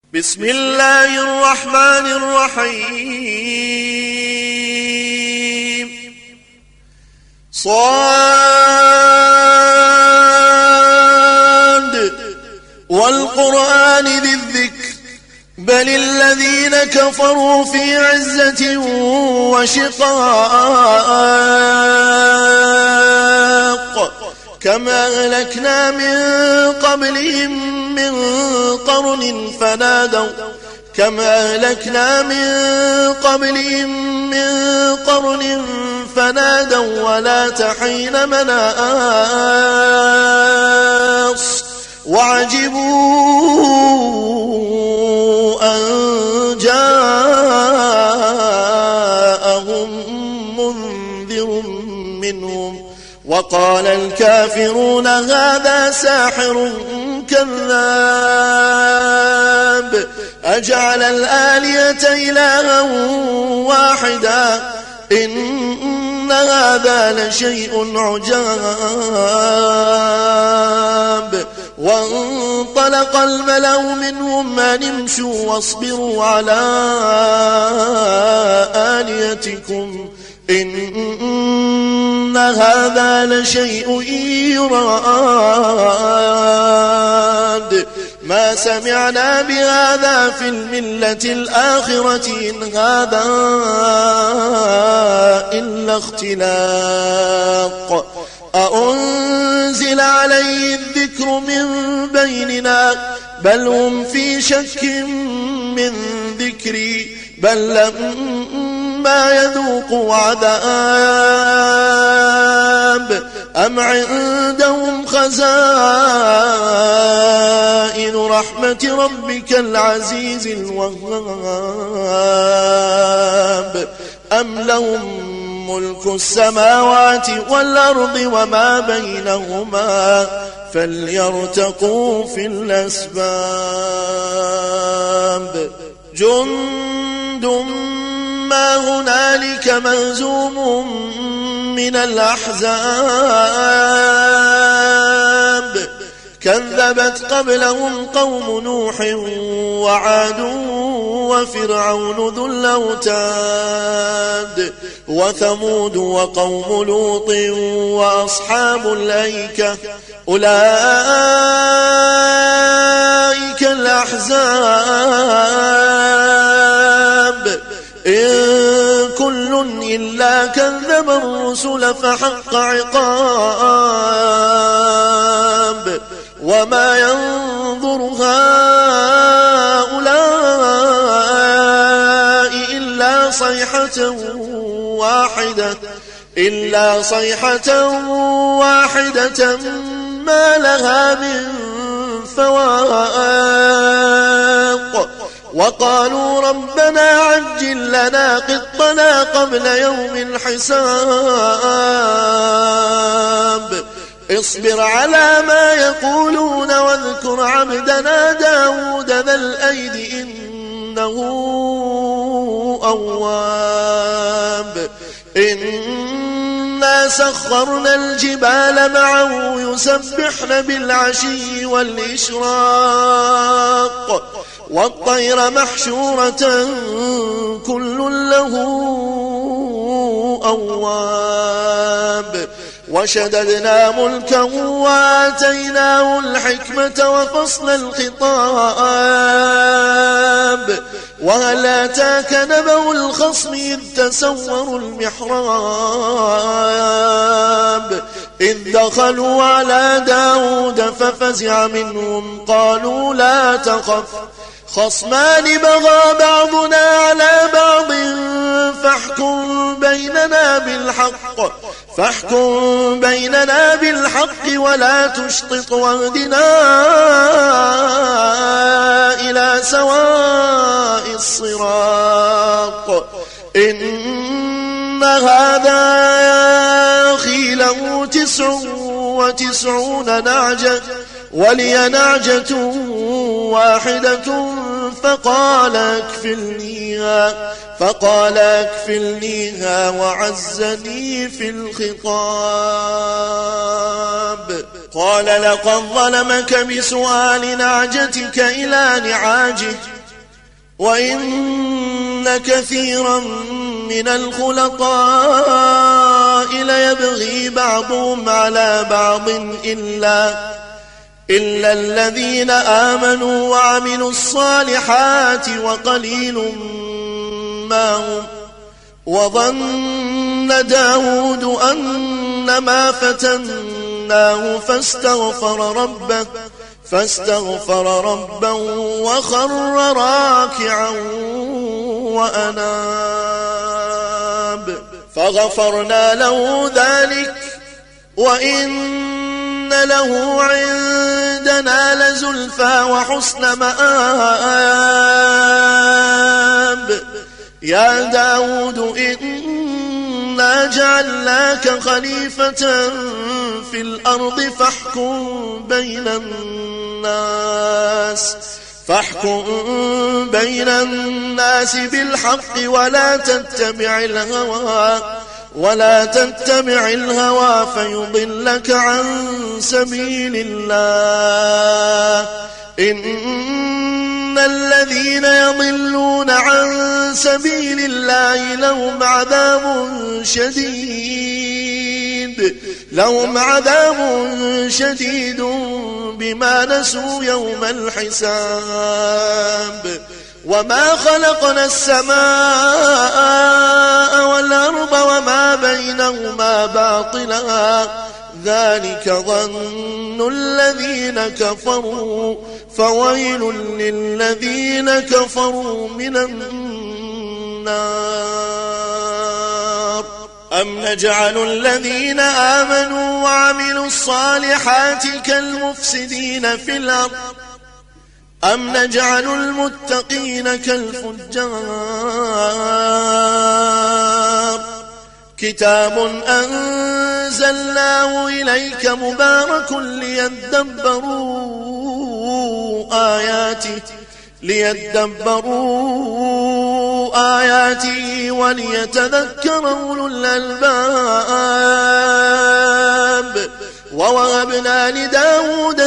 بسم الله الرحمن الرحيم صاد والقرآن ذي الذكر بل الذين كفروا في عزة وشقاق كما أهلكنا من قبلهم من قرن فنادوا ولا تحين مناص وعجبوا أن جاءهم منذر منهم وقال الكافرون هذا ساحر كذاب أجعل الآلهة إلها واحدا إن هذا لشيء عجاب وانطلق الملأ منهم أن امشوا واصبروا على آلهتكم إن هذا لشيء يراد ما سمعنا بهذا في الملة الآخرة إن هذا إلا اختلاق أأنزل عليه الذكر من بيننا بل هم في شك من ذكري بل لما يذوقوا عذاب أم عندهم خزائن رحمة ربك العزيز الوهاب أم لهم ملك السماوات والأرض وما بينهما فليرتقوا في الأسباب جند ما هنالك مهزوم من الأحزاب كذبت قبلهم قوم نوح وعاد وفرعون ذو الأوتاد وثمود وقوم لوط وأصحاب الأيكة أولئك الأحزاب إن كل إلا كذب الرسل فحق عقاب وما ينظر هؤلاء إلا صيحة واحدة ما لها من فواق وقالوا ربنا عجل لنا قطنا قبل يوم الحساب اصبر على ما يقولون واذكر عبدنا داود ذا الأيد إنه أواب إنا سخرنا الجبال معه يسبحن بالعشي والإشراق والطير محشورة كل له أواب وشددنا ملكه وآتيناه الحكمة وفصل الخطاب وهل أتاك نبأ الخصم إذ تسوروا المحراب إذ دخلوا على داود ففزع منهم قالوا لا تخف خصمان بغى بعضنا على بعض فاحكم بيننا بالحق ولا تشطط واهدنا إلى سواء الصراط إن هذا أخي له 99 نعجة ولي نعجة واحدة فقال أكفلنيها وعزني في الخطاب قال لقد ظلمك بسؤال نعجتك إلى نعاجه وإن كثيرا من الخلطاء ليبغي بعضهم على بعض إلا الذين آمنوا وعملوا الصالحات وقليل ما هم. وظن داود أنما فتناه فاستغفر ربه وخر راكعا وأناب فغفرنا له ذلك وإن له عندنا لزلفى وحسن مآب يا داود إنا جعلناك خليفة في الأرض فاحكم بين الناس بالحق ولا تتبع الهوى فيضلك عن سبيل الله إن الذين يضلون عن سبيل الله لهم عذاب شديد بما نسوا يوم الحساب وما خلقنا السماء والأرض وما بينهما باطلا ذلك ظن الذين كفروا فويل للذين كفروا من النار أم نجعل الذين آمنوا وعملوا الصالحات كالمفسدين في الأرض أم نجعل المتقين كالفجار كتاب أنزلناه إليك مبارك ليدبروا آياته وليتذكر أولو الألباب ووهبنا لداود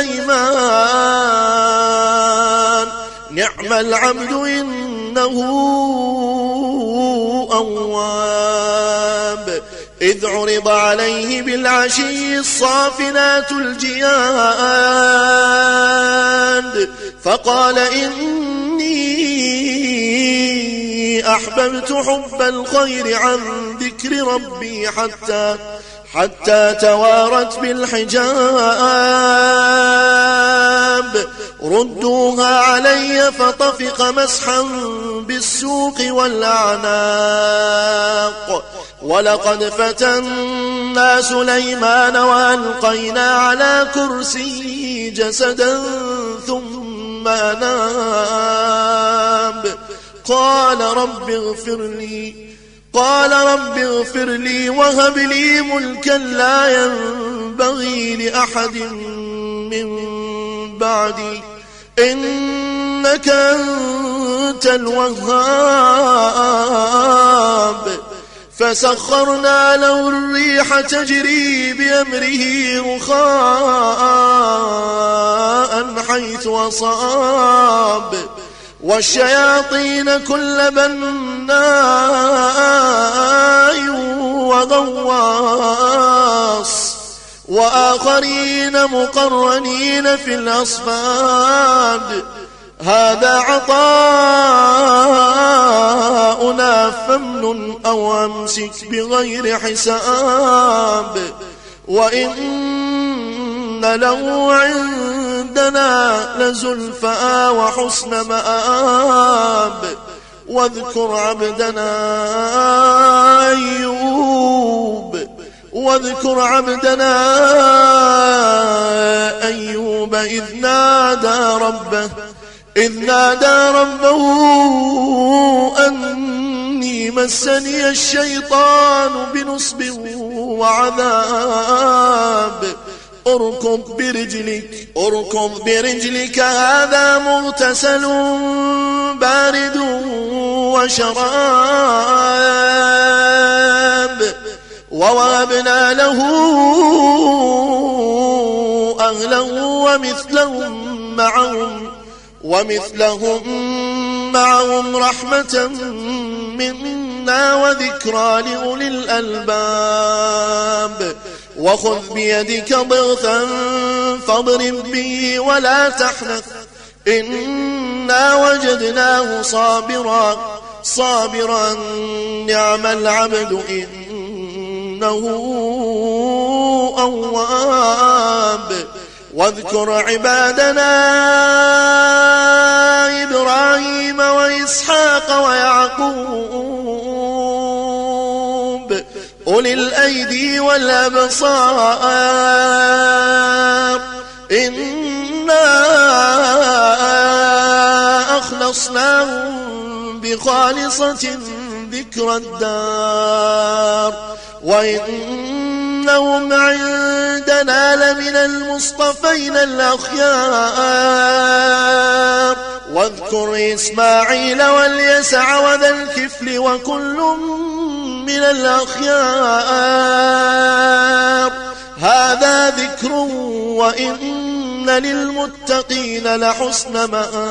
سليمان نعم العبد إنه أواب إذ عرض عليه بالعشي الصافنات الجياد فقال إني أحببت حب الخير عن ذكر ربي حتى توارت بالحجاب ردوها علي فطفق مسحا بالسوق والأعناق ولقد فتنا سليمان وألقينا على كرسيه جسدا ثم أناب قال رب اغفر لي وهب لي ملكا لا ينبغي لأحد من بعدي إنك أنت الوهاب فسخرنا له الريح تجري بأمره رخاء حيث أصاب والشياطين كل بناء وغواص وآخرين مقرنين في الأصفاد هذا عطاؤنا فامنن أو أمسك بغير حساب وإن له عندنا لزلفى وحسن مآب واذكر عبدنا أيوب إذ نادى ربه أني مسني الشيطان بنصب وعذاب اركض برجلك هذا مغتسل بارد وشراب ووهبنا له أهله ومثلهم معهم رحمة منا وذكرى لأولي الألباب وخذ بيدك ضغثا فاضرب به ولا تحنث إنا وجدناه صابرا نعم العبد إنه أواب واذكر عبادنا إبراهيم وإسحاق ويعقوب أولي الأيدي والأبصار إنا أخلصناهم بخالصة ذكر الدار وإنهم عندنا لمن المصطفين الأخيار واذكر إسماعيل واليسع وذا الكفل وكل من الأخيار هذا ذكر وإن للمتقين لحسن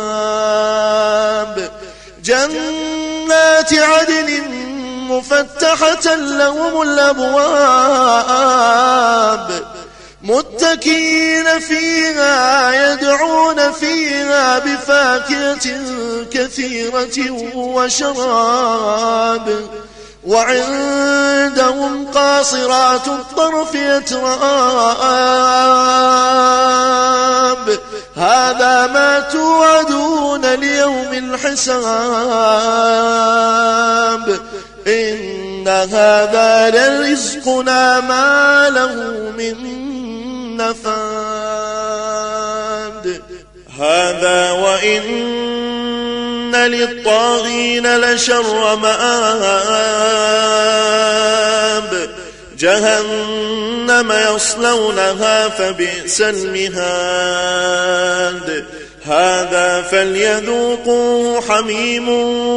مآب جنات عدن مفتحة لهم الأبواب متكئين فيها يدعون فيها بفاكهة كثيرة وشراب وعندهم قاصرات الطرف أتراب هذا ما توعدون ليوم الحساب إن هذا لرزقنا ما له من نفاد هذا وإن للطاغين لشر مآب جهنم يصلونها فبئس المهاد هذا فليذوقوه حميم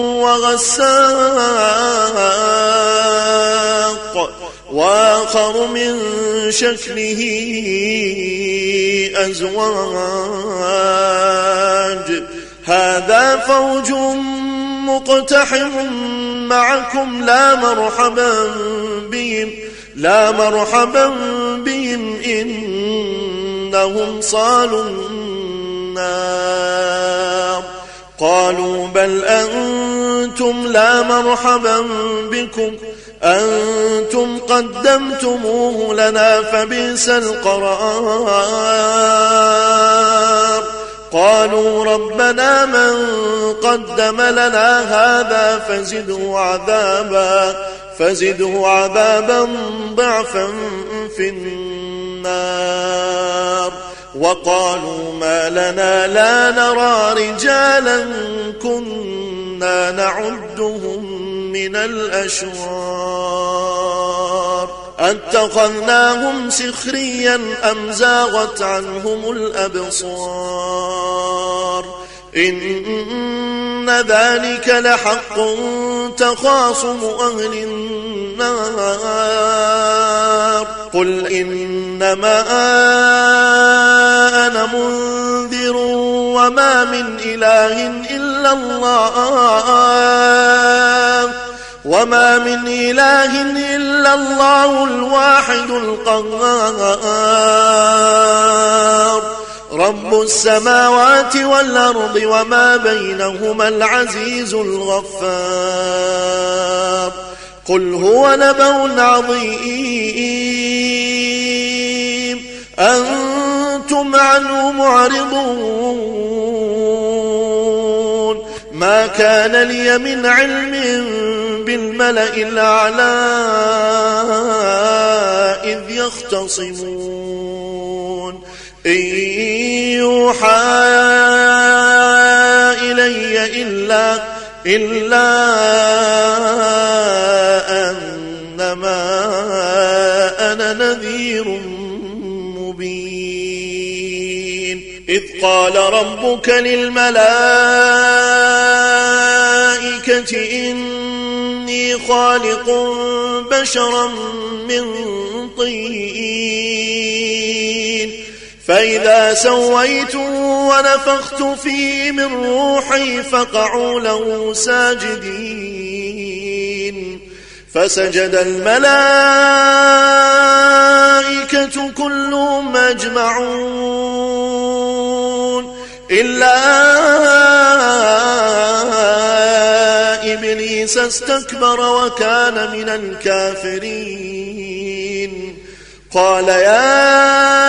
وغساق وآخر من شكله أزواج هذا فوج مقتحم معكم لا مرحبا بهم إنهم صالوا النار قالوا بل أنتم لا مرحبا بكم أنتم قدمتموه لنا فبئس القرار قالوا ربنا من قدم لنا هذا فزده عذابا ضعفا في النار وقالوا ما لنا لا نرى رجالا كنا نعدهم من الأشرار أتخذناهم سخريا أم زاغت عنهم الأبصار إن ذلك لحق تخاصم أهل النار قل إنما أنا منذر وما من إله إلا الله الواحد القهار رب السماوات والأرض وما بينهما العزيز الغفار قل هو نبأ عظيم أنتم عنه معرضون ما كان لي من علم بالملأ الأعلى إذ يختصمون إن يوحى إلي إلا أنما أنا نذير مبين إذ قال ربك للملائكة إني خالق بشرا من طين فإذا سويته ونفخت فيه من روحي فقعوا له ساجدين فسجد الملائكة كلهم أجمعون إلا إبليس استكبر وكان من الكافرين قال يا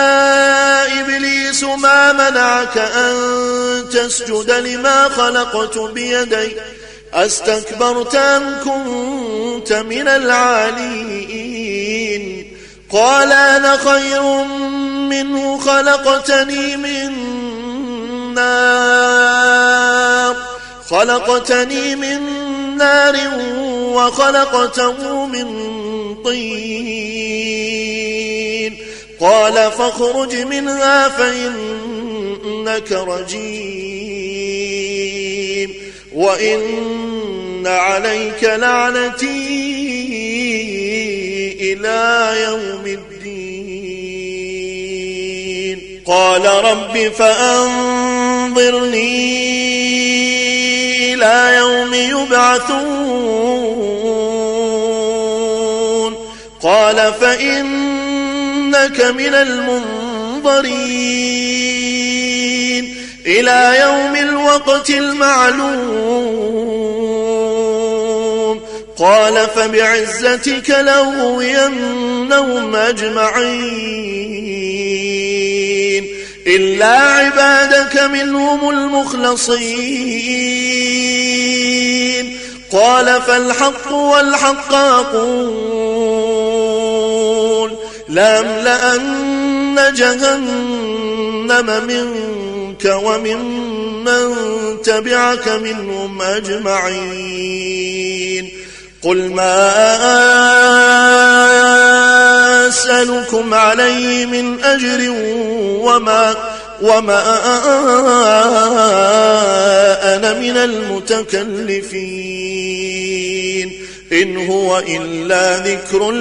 إبليس ما منعك أن تسجد لما خلقت بيدي أستكبرت أم كنت من العالين قال أنا خير منه خلقتني من نار وخلقته من طين قال فاخرج منها فإنك رجيم وإن عليك لعنتي إلى يوم الدين قال رب فأنظرني إلى يوم يبعثون قال فإنك من المنظرين إلى يوم الوقت المعلوم قال فبعزتك لأغوينهم أجمعين إلا عبادك منهم المخلصين قال فالحق والحق أقول لأملأن جهنم منك وممن تبعك منهم أجمعين قل ما أسألكم عليه من أجر وما أنا من المتكلفين إن هو إلا ذكر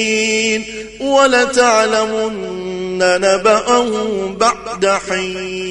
للعالمين ولتعلمن نبأه بعد حين